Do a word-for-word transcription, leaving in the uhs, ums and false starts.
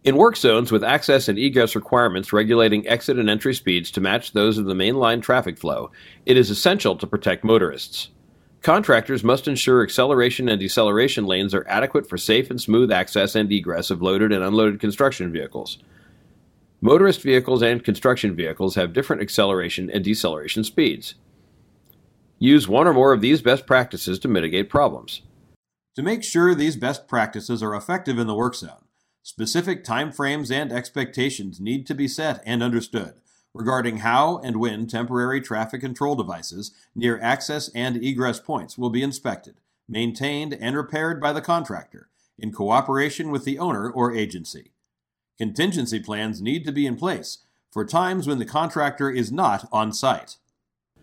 In work zones with access and egress requirements regulating exit and entry speeds to match those of the mainline traffic flow, it is essential to protect motorists. Contractors must ensure acceleration and deceleration lanes are adequate for safe and smooth access and egress of loaded and unloaded construction vehicles. Motorist vehicles and construction vehicles have different acceleration and deceleration speeds. Use one or more of these best practices to mitigate problems. To make sure these best practices are effective in the work zone, specific timeframes and expectations need to be set and understood regarding how and when temporary traffic control devices near access and egress points will be inspected, maintained, and repaired by the contractor in cooperation with the owner or agency. Contingency plans need to be in place for times when the contractor is not on site.